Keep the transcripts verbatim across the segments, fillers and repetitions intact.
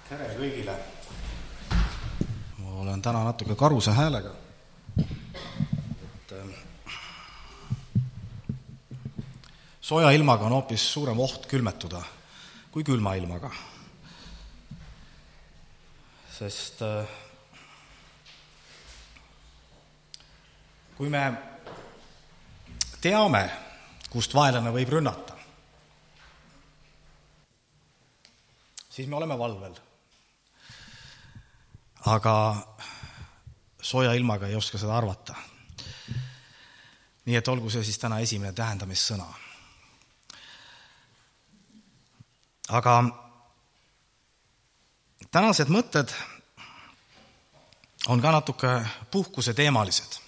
Tere kõigile! Ma olen täna natuke karuse häälega. Et, sooja ilmaga on hoopis suurem oht külmetuda kui külma ilmaga. Sest kui me teame, kust vaenlane võib rünnata, siis me oleme valvel. Aga sooja ilmaga ei oska seda arvata. Nii et olgu see siis täna esimene tähendamissõna. Aga tänased mõtted on ka natuke puhkuse teemalised.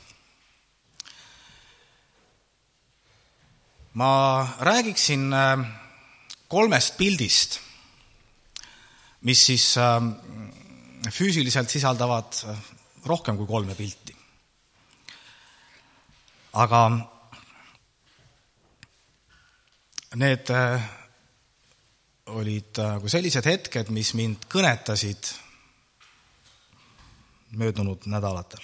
Ma räägiksin kolmest pildist, mis siis füüsiliselt sisaldavad rohkem kui kolme pilti. Aga need olid sellised hetked, mis mind kõnetasid möödunud nädalatel.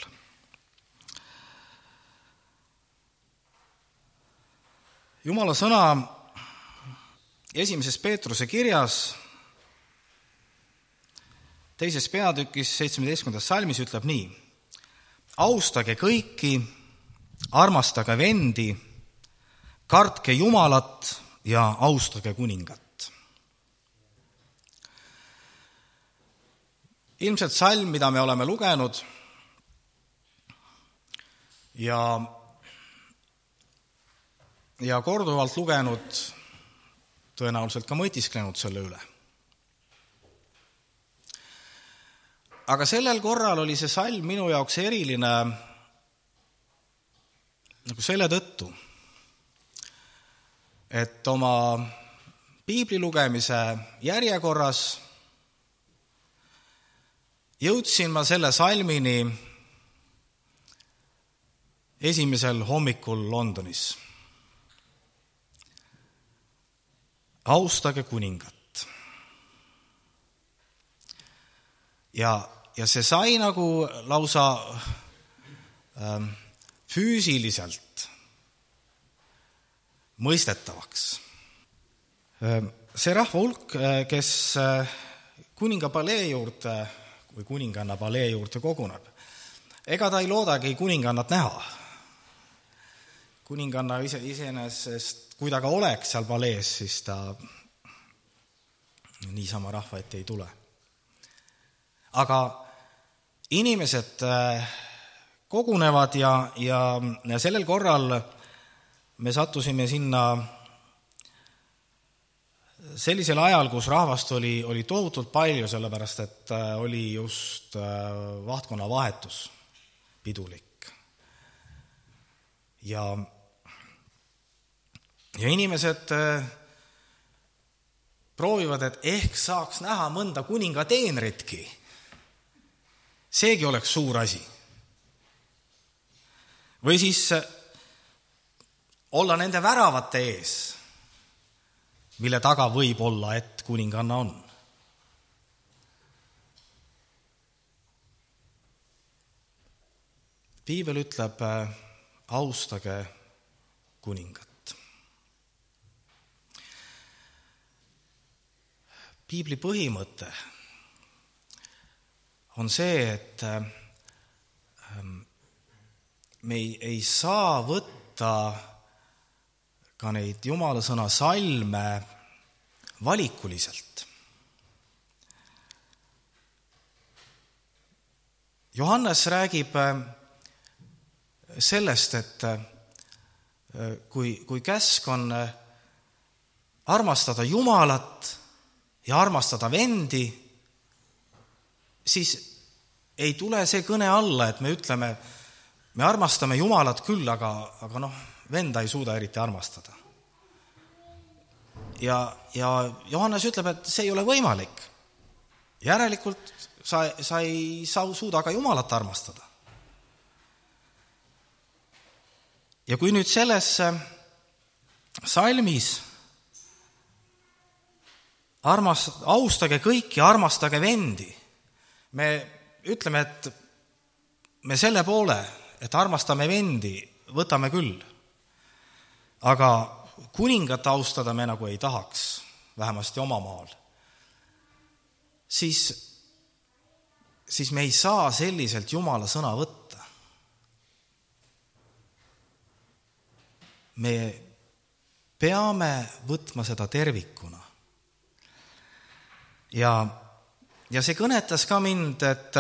Jumala sõna esimeses Peetruse kirjas teises peatükis seitsmeteistkümnendas salmis ütleb nii: austage kõiki, armastage vendi, kartke Jumalat ja austage kuningat. Ilmselt salm, mida me oleme lugenud ja, ja korduvalt lugenud, tõenäoliselt ka mõtisklenud selle üle. Aga sellel korral oli see salm minu jaoks eriline nagu selle tõttu, et oma piibli lugemise järjekorras jõudsin ma selle salmini esimesel hommikul Londonis. Austage kuningat. Ja Ja see sai nagu lausa ähm, füüsiliselt mõistetavaks. Ähm, see rahva hulk, kes kuninga palee juurde või kuninganna palee juurde koguneb, ega ta ei loodagi kuningannat näha. Kuninganna ise, iseenesest, kui ta ka oleks seal palees, siis ta niisama rahva ette ei tule. Aga inimesed kogunevad ja, ja, ja sellel korral me sattusime sinna sellisel ajal, kus rahvast oli, oli tohutult palju, sellepärast et oli just vahtkonna vahetus pidulik. Ja, ja inimesed proovivad, et ehk saaks näha mõnda kuninga teenritki. Seegi oleks suur asi. Või siis olla nende väravate ees, mille taga võib olla, et kuninganna on. Piibel ütleb, austage kuningat. Piibli põhimõte on see, et me ei, ei saa võtta ka neid Jumala sõna salme valikuliselt. Johannes räägib sellest, et kui, kui käsk on armastada Jumalat ja armastada vendi, siis ei tule see kõne alla, et me ütleme, me armastame Jumalat küll, aga, aga noh, venda ei suuda eriti armastada. Ja, ja Johannes ütleb, et see ei ole võimalik. Järelikult sa, sa ei sa suuda ka Jumalat armastada. Ja kui nüüd selles salmis armast, austage kõiki, armastage vendi. Me ütleme, et me selle poole, et armastame vendi, võtame küll. Aga kuningat austada me nagu ei tahaks, vähemasti oma maal. Siis, siis me ei saa selliselt Jumala sõna võtta. Me peame võtma seda tervikuna. Ja, ja see kõnetas ka mind, et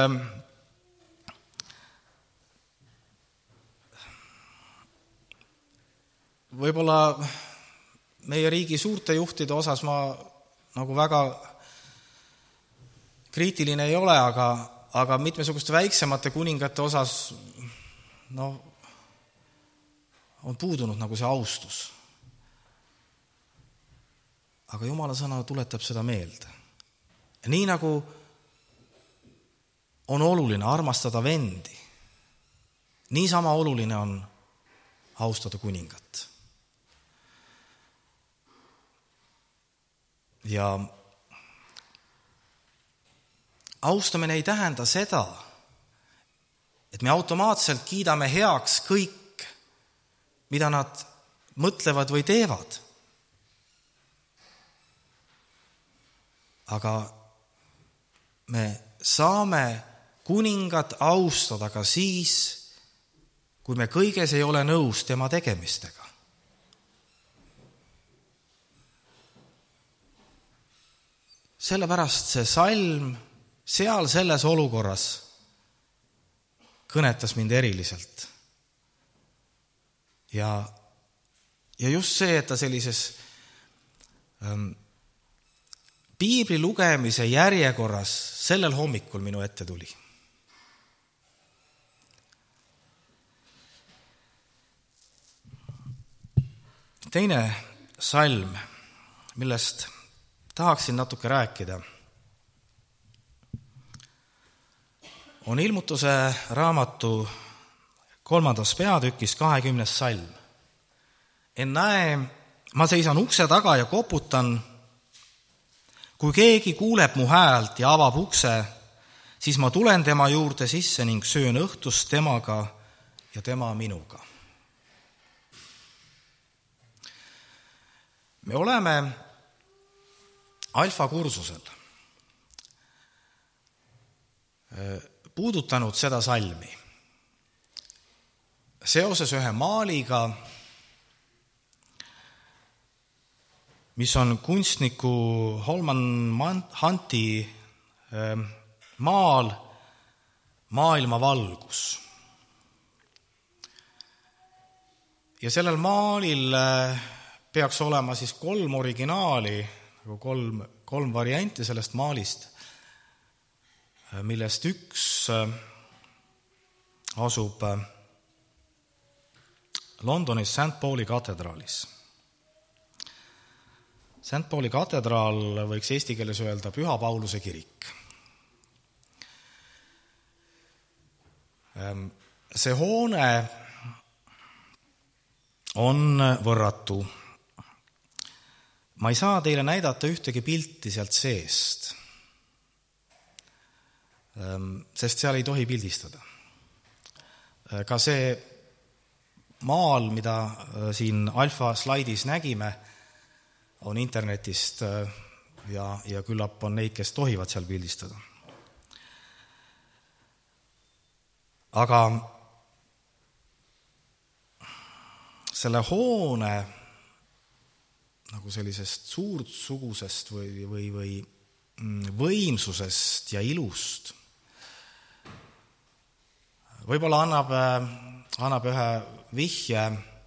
võib-olla meie riigi suurte juhtide osas ma nagu väga kriitiline ei ole, aga, aga mitmesuguste väiksemate kuningate osas no, on puudunud nagu see austus. Aga Jumala sõna tuletab seda meelde. Nii nagu on oluline armastada vendi, niisama oluline on austada kuningat. Ja austamine ei tähenda seda, et me automaatselt kiidame heaks kõik, mida nad mõtlevad või teevad. Aga me saame kuningat austada ka siis, kui me kõiges ei ole nõus tema tegemistega. Sellepärast see salm seal selles olukorras kõnetas mind eriliselt. Ja, ja just see, et ta sellises ähm, piibli lugemise järjekorras sellel hommikul minu ette tuli. Teine salm, millest tahaksin natuke rääkida, on Ilmutuse raamatu kolmandas peatükis kahekümnes salm. En näe, ma seisan ukse taga ja koputan. Kui keegi kuuleb mu häält ja avab ukse, siis ma tulen tema juurde sisse ning söön õhtust temaga ja tema minuga. Me oleme alfa kursusel puudutanud seda salmi seoses ühe maaliga, mis on kunstniku Holman Hunti maal Maailma valgus. Ja sellel maalil peaks olema siis kolm originaali, kolm, kolm varianti sellest maalist, millest üks asub Londonis Saint Pauli katedraalis. Saint Pauli katedraal võiks eesti keeles öelda Püha Pauluse kirik. See hoone on võrratu. Ma ei saa teile näidata ühtegi pilti sealt seest, sest seal ei tohi pildistada. Ka see maal, mida siin alfa slaidis nägime, on internetist ja, ja küllap on neid, kes tohivad seal pildistada. Aga selle hoone nagu sellisest suurtsugusest või, või, või võimsusest ja ilust võib-olla annab, annab ühe vihje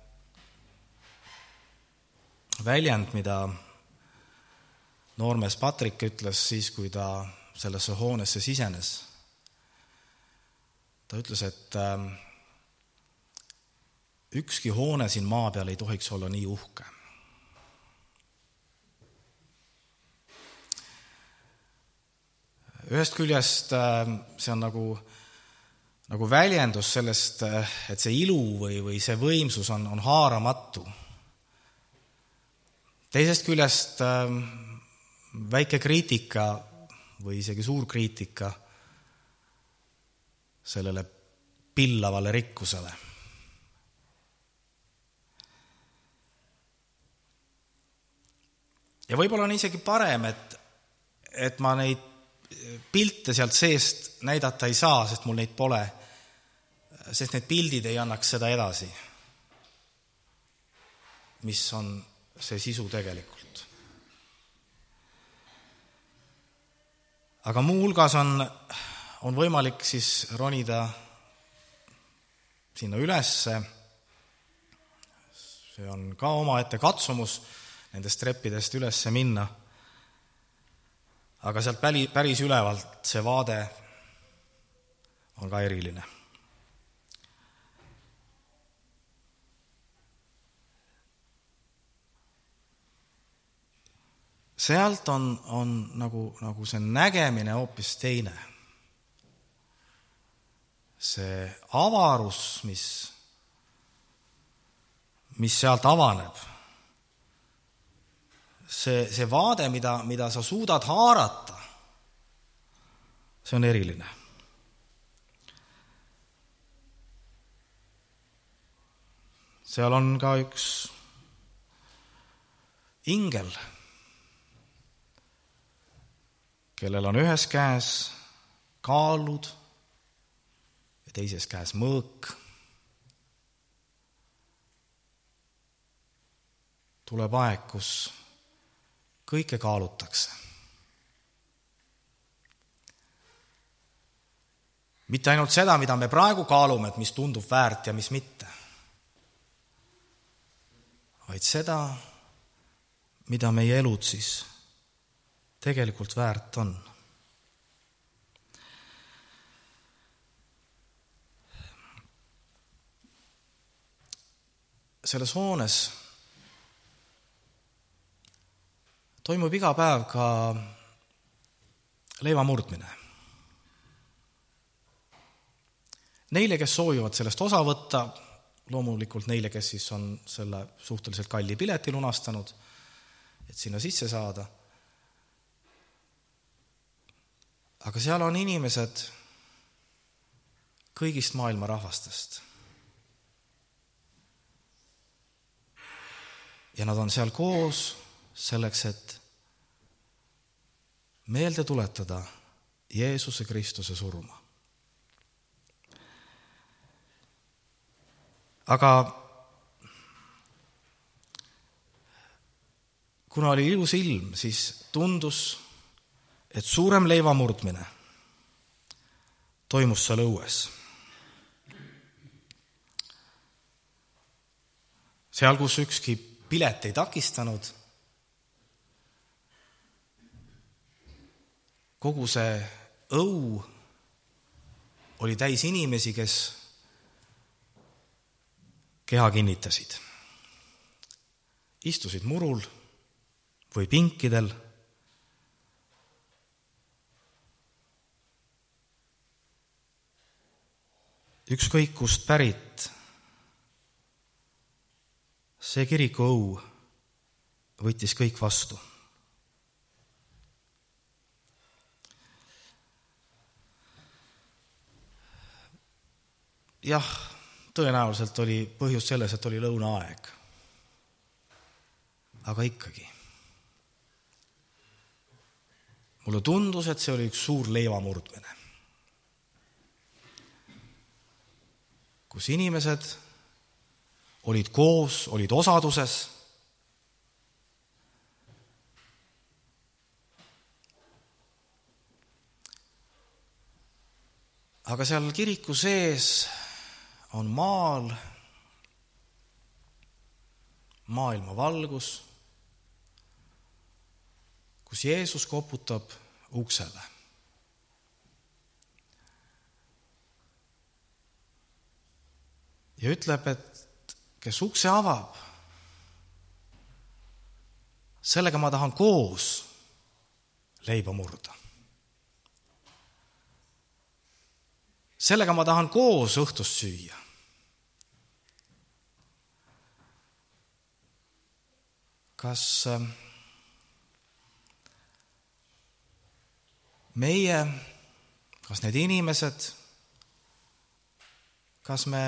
väljend, mida noormees Patrik ütles siis, kui ta sellesse hoonesse sisenes. Ta ütles, et ükski hoone siin maa peal ei tohiks olla nii uhke. Ühest küljest see on nagu, nagu väljendus sellest, et see ilu või, või see võimsus on, on haaramatu. Teisest küljest väike kriitika või isegi suur kriitika sellele pillavale rikkusele. Ja võib-olla on isegi parem, et, et ma neid pilte sealt seest näidata ei saa, sest mul neid pole, sest need pildid ei annaks seda edasi, mis on see sisu tegelikult. Aga muu hulgas on, on võimalik siis ronida sinna ülesse. See on ka omaette katsumus nendest treppidest ülesse minna. Aga sealt päris ülevalt see vaade on ka eriline. Sealt on, on nagu, nagu see nägemine hoopis teine. See avarus, mis, mis sealt avaneb, see, see vaade, mida, mida sa suudad haarata, see on eriline. Seal on ka üks ingel, kellel on ühes käes kaalud ja teises käes mõõk. Tuleb aeg, kus kõike kaalutakse. Mitte ainult seda, mida me praegu kaalume, et mis tundub väärt ja mis mitte, vaid seda, mida meie elud siis tegelikult väärt on. Selles hoones toimub iga päev ka leiva murdmine. Neile, kes soovivad sellest osa võtta, loomulikult neile, kes siis on selle suhteliselt kalli pileti lunastanud, et sinna sisse saada. Aga seal on inimesed kõigist maailma rahvastest. Ja nad on seal koos selleks, et meelde tuletada Jeesuse Kristuse surma. Aga kuna oli ilus ilm, siis tundus, et suurem leiva murdmine toimus seal õues. Seal, kus ükski pilet ei takistanud, kogu see õu oli täis inimesi, kes keha kinnitasid. Istusid murul või pinkidel, ükskõik kust pärit, see kiriku õu võttis kõik vastu. Jah, tõenäoliselt oli põhjus selles, et oli lõunaaeg. Aga ikkagi. Mulle tundus, et see oli üks suur leivamurdmine, kus inimesed olid koos, olid osaduses. Aga seal kiriku sees on maal maailma valgus, kus Jeesus koputab uksele. Ja ütleb, et kes ukse avab, sellega ma tahan koos leiba murda. Sellega ma tahan koos õhtust süüa. Kas, meie, kas need inimesed, kas me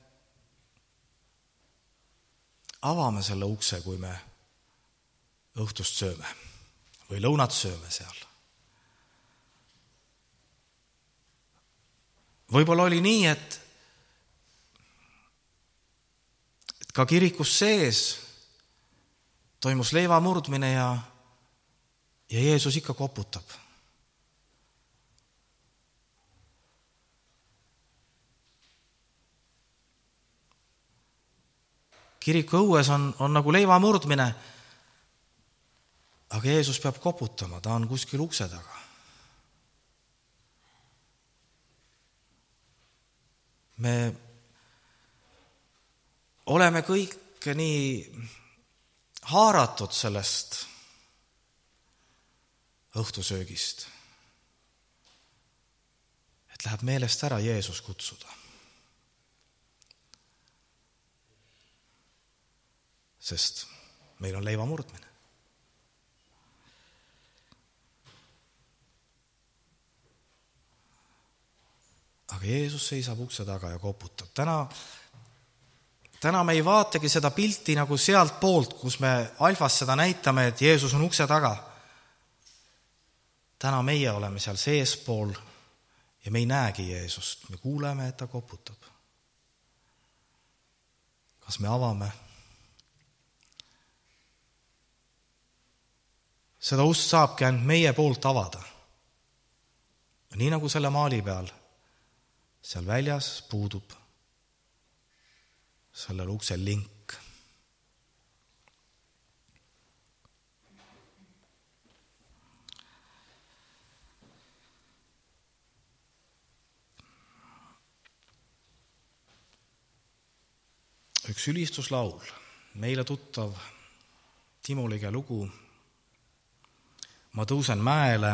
avame selle ukse, kui me õhtust sööme või lõunat sööme seal. Võib-olla oli nii, et, et ka kirikus sees toimus leiva murdmine ja, ja Jeesus ikka koputab. Kiriku õues on, on nagu leiva murdmine, aga Jeesus peab koputama, ta on kuskil ukse taga. Me oleme kõik nii haaratud sellest õhtusöögist, et läheb meelest ära Jeesus kutsuda. Sest meil on leiva murdmine. Aga Jeesus seisab ukse taga ja koputab. Täna, täna me ei vaatagi seda pilti nagu sealt poolt, kus me alfas seda näitame, et Jeesus on ukse taga. Täna meie oleme seal seespool ja me ei näegi Jeesust. Me kuuleme, et ta koputab. Kas me avame? Seda ust saabki ainult meie poolt avada. Nii nagu selle maali peal, seal väljas puudub sellel uksel link. Üks ülistuslaul, meile tuttav Timo Lige lugu. Ma tõusen mäele,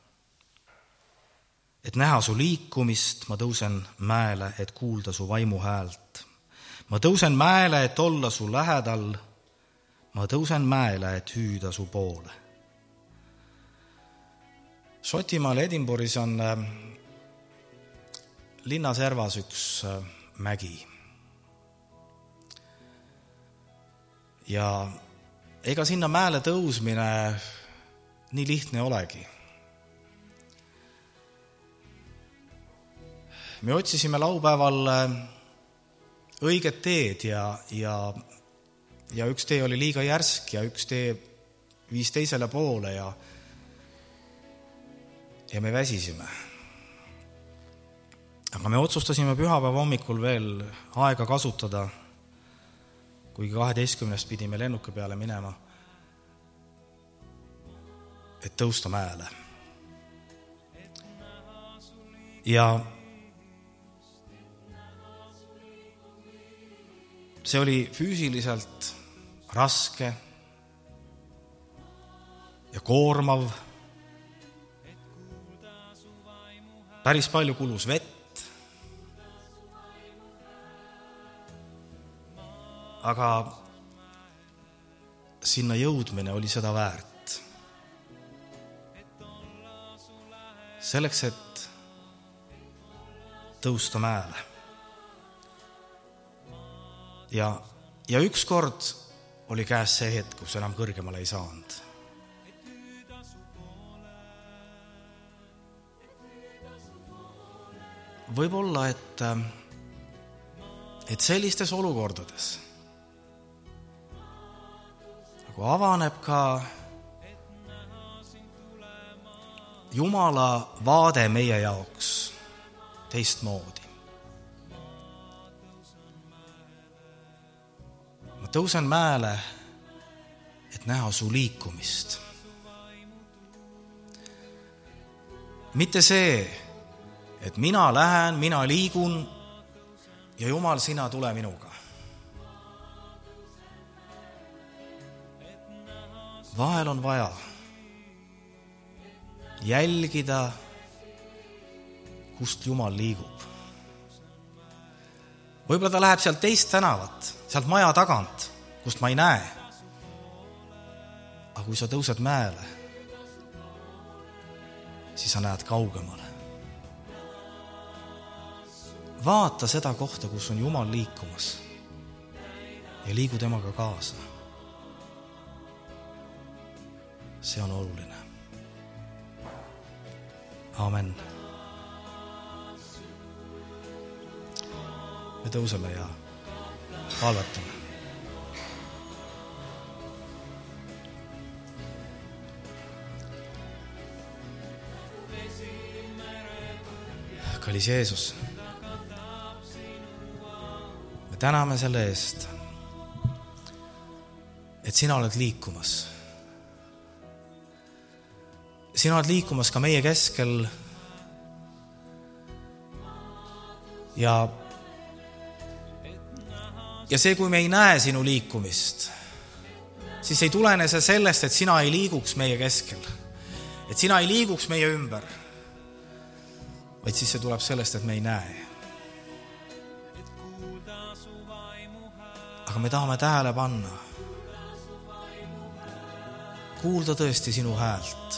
et näha su liikumist, ma tõusen mäele, et kuulda su vaimu häält. Ma tõusen mäele, et olla su lähedal, ma tõusen mäele, et hüüda su poole. Šotimaal Edinburghis on linnaservas üks mägi. Ja ega sinna mäele tõusmine nii lihtne olegi. Me otsisime laupäeval õiget teed ja, ja, ja üks tee oli liiga järsk ja üks tee viis teisele poole ja, ja me väsisime. Aga me otsustasime pühapäeva hommikul veel aega kasutada, kuigi kaheteistkümnest pidime lennuki peale minema, et tõusta mäele. Ja see oli füüsiliselt raske ja koormav. Päris palju kulus vett. Aga sinna jõudmine oli seda väärt. Selleks, et tõusta mäele. Ja, ja üks kord oli käes see hetk, kus enam kõrgemale ei saanud. Võib-olla, et, et sellistes olukordades nagu avaneb ka Jumala vaade meie jaoks teistmoodi. Ma tõusen mäele, et näha su liikumist. Mitte see, et mina lähen, mina liigun ja Jumal, sina tule minuga. Vahel on vaja jälgida, kust Jumal liigub. Võib-olla ta läheb sealt teist tänavat, sealt maja tagant, kust ma ei näe. Aga kui sa tõused mäele, siis sa näed kaugemale. Vaata seda kohta, kus on Jumal liikumas ja liigu temaga kaasa. See on oluline. Amen. Me tõuseme ja palvetame. Kallis Jeesus, me täname selle eest, et sina oled liikumas. Sina oled liikumas ka meie keskel ja ja see, kui me ei näe sinu liikumist, siis ei tulene see sellest, et sina ei liiguks meie keskel, et sina ei liiguks meie ümber, vaid siis see tuleb sellest, et me ei näe. Aga me tahame tähele panna, kuulda tõesti sinu häält.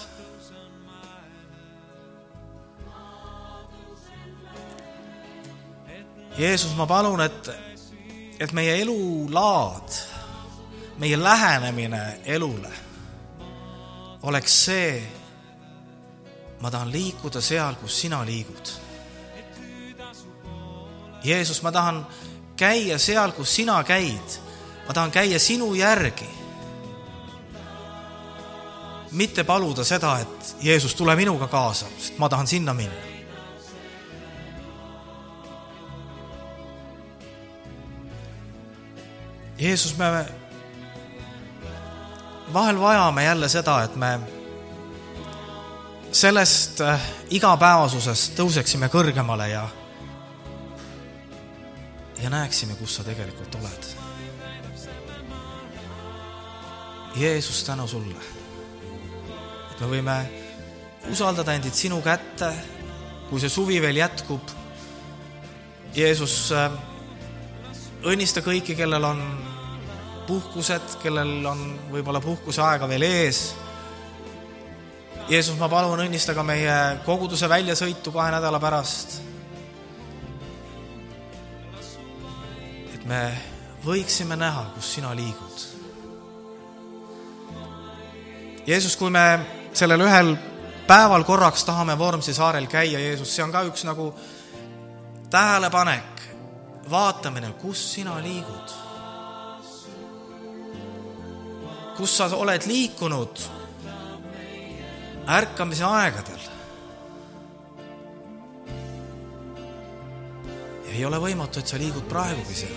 Jeesus, ma palun, et, et meie elulaad, meie lähenemine elule oleks see, ma tahan liikuda seal, kus sina liigud. Jeesus, ma tahan käia seal, kus sina käid. Ma tahan käia sinu järgi. Mitte paluda seda, et Jeesus, tule minuga kaasa, sest ma tahan sinna minna. Jeesus, me vahel vajame jälle seda, et me sellest igapäevasusest tõuseksime kõrgemale ja, ja näeksime, kus sa tegelikult oled. Jeesus, tänu sulle, et me võime usaldada endid sinu kätte, kui see suvi veel jätkub. Jeesus, õnnista kõiki, kellel on puhkused, kellel on võib-olla puhkuse aega veel ees. Jeesus, ma palun õnnista ka meie koguduse väljasõitu kahe nädala pärast. Et me võiksime näha, kus sina liigud. Jeesus, kui me sellel ühel päeval korraks tahame Vormsi saarel käia, Jeesus, see on ka üks nagu tähelepanek, vaatamine, kus sina liigud. Kus sa oled liikunud ärkamise aegadel. Ja ei ole võimatu, et sa liigud praegugi seal.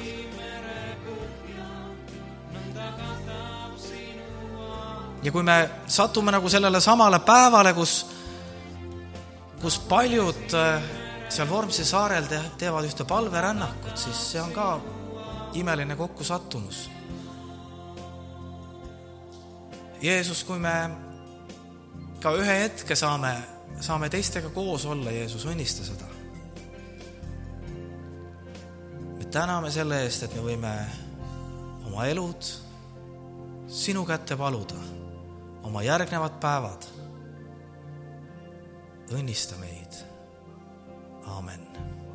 Ja kui me satume nagu sellele samale päevale, kus, kus paljud seal Vormsi saarel teevad ühte palverännakut, siis see on ka imeline kokku sattumus. Jeesus, kui me ka ühe hetke saame, saame teistega koos olla, Jeesus, õnnista seda. Me täname selle eest, et me võime oma elud sinu kätte paluda, oma järgnevad päevad. Õnnista meid. Amen.